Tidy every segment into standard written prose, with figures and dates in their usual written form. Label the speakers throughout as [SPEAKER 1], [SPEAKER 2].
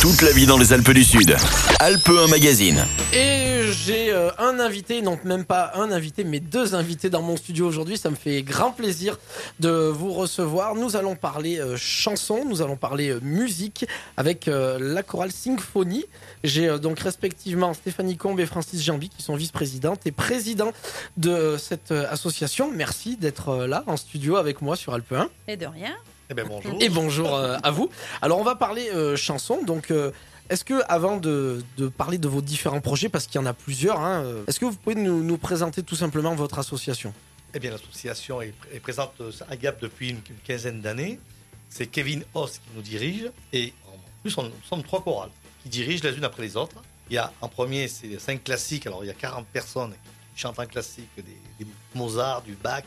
[SPEAKER 1] Toute la vie dans les Alpes du Sud. Alpes 1 Magazine.
[SPEAKER 2] Et j'ai un invité, non même pas un invité, mais deux invités dans mon studio aujourd'hui. Ça me fait grand plaisir de vous recevoir. Nous allons parler chansons, nous allons parler musique avec la chorale Symphonie. J'ai donc respectivement Stéphanie Combe et Francis Jambi qui sont vice-présidentes et présidents de cette association. Merci d'être là en studio avec moi sur Alpes 1.
[SPEAKER 3] Et de rien.
[SPEAKER 4] Eh bien, bonjour.
[SPEAKER 2] Et bonjour à vous. Alors on va parler chansons. Donc est-ce que avant de parler de vos différents projets, parce qu'il y en a plusieurs, est-ce que vous pouvez nous présenter tout simplement votre association ?
[SPEAKER 4] Eh bien, l'association est présente à Gap depuis une quinzaine d'années. C'est Kevin Hoss qui nous dirige. Et en plus, nous sommes 3 chorales qui dirigent les unes après les autres. Il y a en premier, c'est 5 classiques. Alors, il y a 40 personnes qui chantent en classique, des Mozart, du Bach,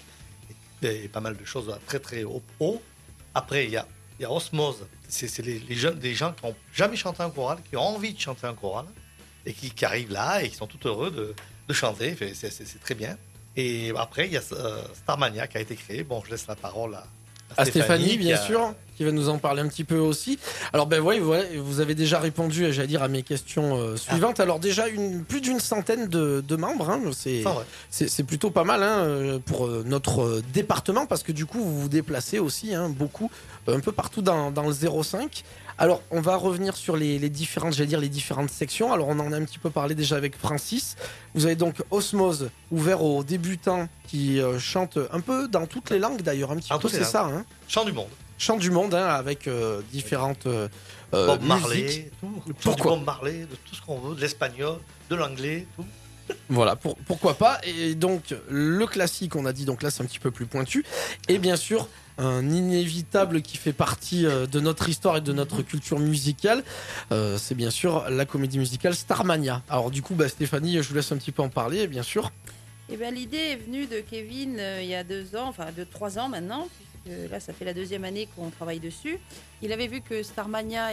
[SPEAKER 4] et pas mal de choses très très haut. Après, il y a Osmose. C'est des gens qui n'ont jamais chanté en chorale, qui ont envie de chanter en chorale, et qui arrivent là et qui sont tout heureux de chanter. C'est très bien. Et après, il y a Starmania qui a été créé. Bon, je laisse la parole à
[SPEAKER 2] Stéphanie, bien sûr, qui va nous en parler un petit peu aussi. Alors oui, vous avez déjà répondu, j'allais dire, à mes questions suivantes. Alors déjà, plus d'une centaine de membres, c'est plutôt pas mal pour notre département, parce que du coup, vous vous déplacez aussi beaucoup, un peu partout dans le 05. Alors, on va revenir sur les différentes sections. Alors, on en a un petit peu parlé déjà avec Francis. Vous avez donc Osmose, ouvert aux débutants qui chantent un peu dans toutes les langues d'ailleurs, un petit peu, c'est ça.
[SPEAKER 4] Chant du monde.
[SPEAKER 2] Chant du monde, avec différentes
[SPEAKER 4] Bob Marley,
[SPEAKER 2] musiques.
[SPEAKER 4] tout. Bob Marley, de tout ce qu'on veut, de l'espagnol, de l'anglais, tout.
[SPEAKER 2] Voilà, pourquoi pas. Et donc, le classique, on a dit, donc là, c'est un petit peu plus pointu. Et bien sûr, un inévitable qui fait partie de notre histoire et de notre culture musicale, c'est bien sûr la comédie musicale Starmania. Alors du coup, Stéphanie, je vous laisse un petit peu en parler, bien sûr.
[SPEAKER 3] Eh bien, l'idée est venue de Kevin il y a 2 ans, enfin de 3 ans maintenant, puisque là, ça fait la 2e année qu'on travaille dessus. Il avait vu que Starmania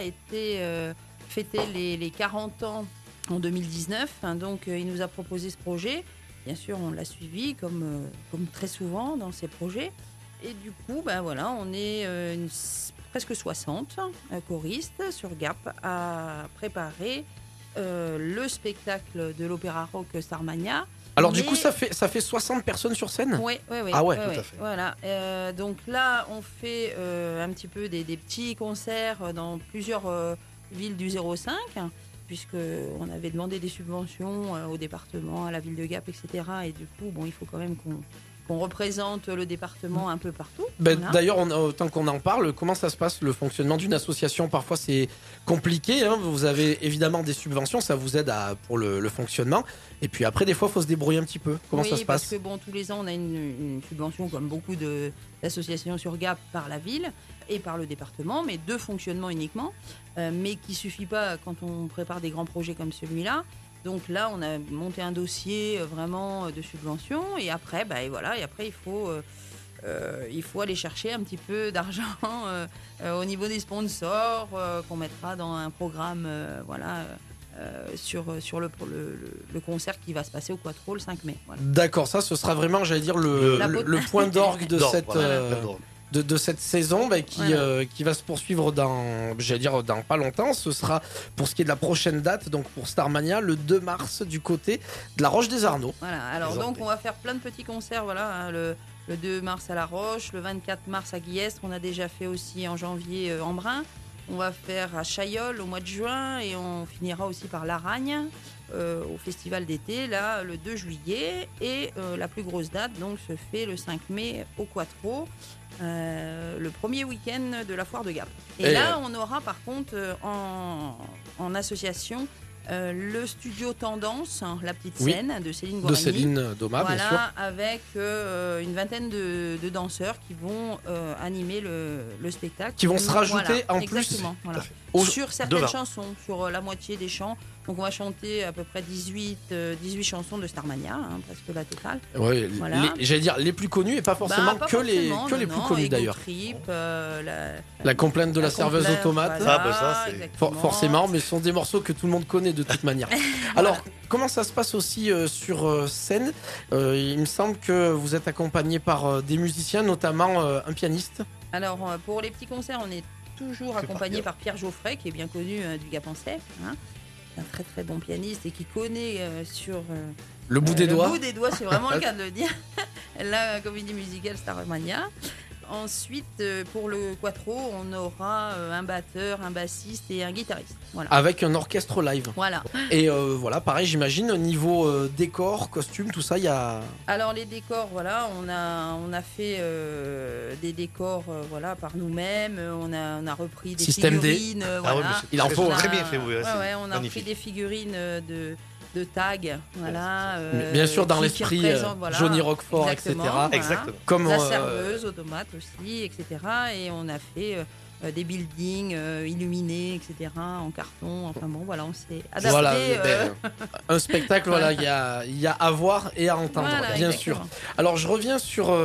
[SPEAKER 3] fêtait les 40 ans en 2019, donc il nous a proposé ce projet. Bien sûr, on l'a suivi comme très souvent dans ces projets. Et du coup, on est presque 60 choristes sur Gap à préparer le spectacle de l'opéra rock Starmania.
[SPEAKER 2] Alors du coup, ça fait 60 personnes sur scène ?
[SPEAKER 3] Oui.
[SPEAKER 2] Ah ouais,
[SPEAKER 4] tout à fait.
[SPEAKER 3] Voilà. Donc là, on fait un petit peu des petits concerts dans plusieurs villes du 05, puisqu'on avait demandé des subventions au département, à la ville de Gap, etc. Et du coup, il faut quand même qu'on représente le département un peu partout. Voilà.
[SPEAKER 2] D'ailleurs, tant qu'on en parle, comment ça se passe le fonctionnement d'une association ? Parfois c'est compliqué, vous avez évidemment des subventions, ça vous aide pour le fonctionnement, et puis après des fois il faut se débrouiller un petit peu. Comment ça se passe ?
[SPEAKER 3] Parce que tous les ans on a une subvention comme beaucoup d'associations sur Gap par la ville et par le département, mais de fonctionnement uniquement, mais qui suffit pas quand on prépare des grands projets comme celui-là. Donc là, on a monté un dossier vraiment de subvention, et après, il faut aller chercher un petit peu d'argent au niveau des sponsors qu'on mettra dans un programme, sur le concert qui va se passer au Quattro le 5 mai. Voilà.
[SPEAKER 2] D'accord, ça, ce sera vraiment, le point d'orgue de cette. De cette saison qui va se poursuivre dans pas longtemps. Ce sera, pour ce qui est de la prochaine date, donc pour Starmania, le 2 mars du côté de la Roche des Arnaud.
[SPEAKER 3] Voilà, alors donc on va faire plein de petits concerts, le 2 mars à La Roche, le 24 mars à Guillestre, on a déjà fait aussi en janvier Embrun, on va faire à Chaillol au mois de juin, et on finira aussi par Laragne au festival d'été, là, le 2 juillet, et la plus grosse date donc se fait le 5 mai au Quattro, le premier week-end de la foire de Gap. Et là, on aura par contre en association le studio Tendance, la petite scène de Céline Guarani.
[SPEAKER 2] De Céline Doma, bien sûr.
[SPEAKER 3] Avec une vingtaine de danseurs qui vont animer le spectacle.
[SPEAKER 2] Qui vont se rajouter en plus.
[SPEAKER 3] Exactement, sur certaines chansons, sur la moitié des chants. Donc on va chanter à peu près 18 chansons de Starmania, presque la totale.
[SPEAKER 2] Oui,
[SPEAKER 3] voilà.
[SPEAKER 2] J'allais dire les plus connues, et pas forcément que les plus connues d'ailleurs.
[SPEAKER 3] Trip,
[SPEAKER 2] la complainte de la serveuse automate.
[SPEAKER 3] Voilà,
[SPEAKER 2] forcément, mais ce sont des morceaux que tout le monde connaît de toute manière. Alors, comment ça se passe aussi sur scène ? Il me semble que vous êtes accompagné par des musiciens, notamment un pianiste.
[SPEAKER 3] Alors, pour les petits concerts, on est toujours accompagné par Pierre Geoffrey, qui est bien connu du Gapençais. Hein. Un très très bon pianiste et qui connaît sur
[SPEAKER 2] le bout des doigts.
[SPEAKER 3] Le bout des doigts, c'est vraiment le cas de le dire. La comédie musicale Starmania. Ensuite, pour le quattro, on aura un batteur, un bassiste et un guitariste. Voilà.
[SPEAKER 2] Avec un orchestre live.
[SPEAKER 3] Voilà.
[SPEAKER 2] Et voilà, pareil, j'imagine, au niveau décor, costume, tout ça, il y a...
[SPEAKER 3] Alors, les décors, voilà, on a fait des décors voilà, par nous-mêmes. On a repris des
[SPEAKER 2] Système
[SPEAKER 3] figurines.
[SPEAKER 2] D.
[SPEAKER 3] Voilà.
[SPEAKER 2] Il en faut.
[SPEAKER 4] Très bien fait, oui.
[SPEAKER 3] On a repris des figurines de tag, voilà.
[SPEAKER 2] Bien sûr, dans l'esprit
[SPEAKER 3] voilà,
[SPEAKER 2] Johnny Roquefort,
[SPEAKER 3] exactement,
[SPEAKER 2] etc.
[SPEAKER 3] Voilà.
[SPEAKER 4] Exactement.
[SPEAKER 2] Comme
[SPEAKER 3] la serveuse automates aussi, etc. Et on a fait des buildings illuminés, etc. en carton. Enfin bon, voilà, on s'est adapté.
[SPEAKER 2] Voilà, un spectacle, voilà, il y a à voir et à entendre,
[SPEAKER 3] voilà,
[SPEAKER 2] bien
[SPEAKER 3] exactement.
[SPEAKER 2] sûr. Alors, je reviens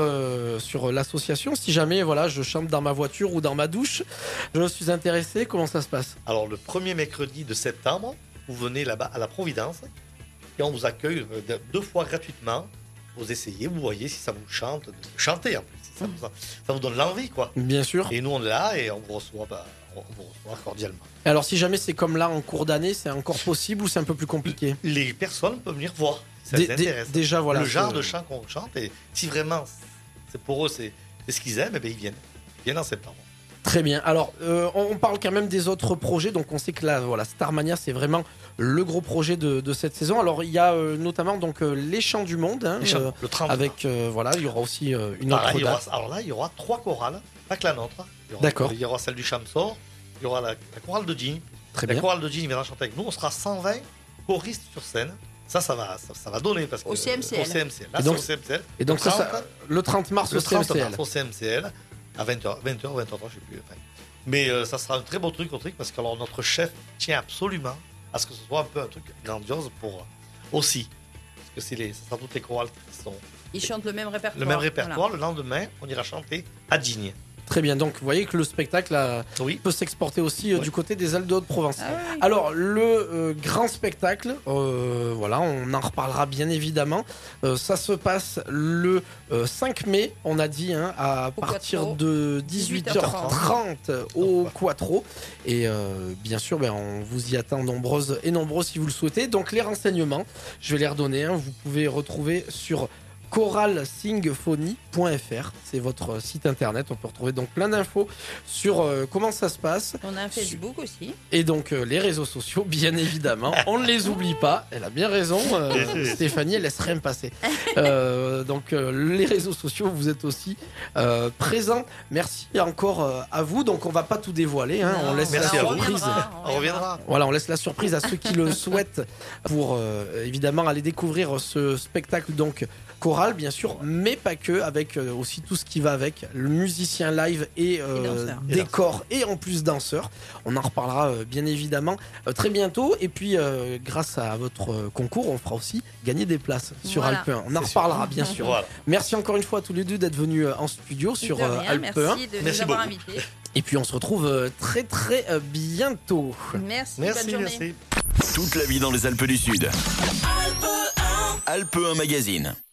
[SPEAKER 2] sur l'association. Si jamais, voilà, je chante dans ma voiture ou dans ma douche, je suis intéressé. Comment ça se passe?
[SPEAKER 4] Alors, le premier mercredi de septembre, vous venez là-bas à la Providence et on vous accueille 2 fois gratuitement. Vous essayez, vous voyez si ça vous chante, de chanter en plus. Si ça vous donne l'envie, quoi.
[SPEAKER 2] Bien sûr.
[SPEAKER 4] Et nous, on est là et on vous reçoit, cordialement.
[SPEAKER 2] Alors, si jamais c'est comme là en cours d'année, c'est encore possible ou c'est un peu plus compliqué?
[SPEAKER 4] Les personnes peuvent venir voir si ça les intéresse.
[SPEAKER 2] Déjà, voilà.
[SPEAKER 4] Le genre de chant qu'on chante, et si vraiment c'est pour eux, c'est ce qu'ils aiment, et bien ils viennent en septembre.
[SPEAKER 2] Très bien. Alors, on parle quand même des autres projets. Donc, on sait que là, voilà, Starmania, c'est vraiment le gros projet de cette saison. Alors, il y a notamment donc les Chants du Monde, hein,
[SPEAKER 4] le 30.
[SPEAKER 2] avec voilà, il y aura aussi une autre date.
[SPEAKER 4] Alors là, il y aura 3 chorales, pas que la nôtre.
[SPEAKER 2] D'accord.
[SPEAKER 4] Il y aura celle du Chamsor, il y aura la chorale de Digne.
[SPEAKER 2] Très
[SPEAKER 4] la
[SPEAKER 2] bien.
[SPEAKER 4] chorale de Digne viendra chanter avec nous. On sera 120 choristes sur scène. Ça va donner parce que
[SPEAKER 3] Au CMCL.
[SPEAKER 4] Là,
[SPEAKER 2] Et donc,
[SPEAKER 4] c'est au CMCL.
[SPEAKER 2] Et donc,
[SPEAKER 4] le 30,
[SPEAKER 2] le 30 mars
[SPEAKER 4] le
[SPEAKER 2] au
[SPEAKER 4] 30
[SPEAKER 2] CMCL.
[SPEAKER 4] mars au CMCL à 20h, 20h, 20h, je sais plus. Enfin. Mais ça sera un très beau truc parce que alors, notre chef tient absolument à ce que ce soit un peu un truc grandiose pour aussi. Parce que ce sera toutes les chorales qui sont.
[SPEAKER 3] Ils chantent le même répertoire.
[SPEAKER 4] Le même répertoire.
[SPEAKER 3] Voilà.
[SPEAKER 4] Le lendemain, on ira chanter à Digne.
[SPEAKER 2] Très bien. Donc, vous voyez que le spectacle peut s'exporter aussi du côté des Alpes de Haute-Provence.
[SPEAKER 3] Ah oui.
[SPEAKER 2] Alors, le grand spectacle, voilà, on en reparlera bien évidemment. Ça se passe le 5 mai, on a dit, hein, à partir
[SPEAKER 3] Quattro.
[SPEAKER 2] de 18h30 au Quattro. Et bien sûr, on vous y attend nombreuses et nombreux si vous le souhaitez. Donc, les renseignements, je vais les redonner. Hein, vous pouvez retrouver sur choralsingphony.fr, c'est votre site internet. On peut retrouver donc plein d'infos sur comment ça se passe.
[SPEAKER 3] On a un Facebook aussi.
[SPEAKER 2] Et donc les réseaux sociaux, bien évidemment, on ne les oublie pas. Elle a bien raison, Stéphanie, elle laisse rien passer. Donc les réseaux sociaux, vous êtes aussi présents. Merci encore à vous. Donc on va pas tout dévoiler, hein. On laisse la surprise.
[SPEAKER 4] On reviendra.
[SPEAKER 2] Voilà, on laisse la surprise à ceux qui le souhaitent pour évidemment aller découvrir ce spectacle donc chorale bien sûr, mais pas que, avec aussi tout ce qui va avec, le musicien live et décor et en plus danseur. On en reparlera bien évidemment très bientôt, et puis grâce à votre concours, on fera aussi gagner des places sur Alpe 1. On en reparlera bien sûr.
[SPEAKER 4] Voilà.
[SPEAKER 2] Merci encore une fois à tous les deux d'être venus en studio sur Alpe 1.
[SPEAKER 3] Merci de nous avoir invités.
[SPEAKER 2] Et puis on se retrouve très très bientôt.
[SPEAKER 3] Merci, bonne journée.
[SPEAKER 4] Merci.
[SPEAKER 1] Toute la vie dans les Alpes du Sud. Alpe 1 Magazine.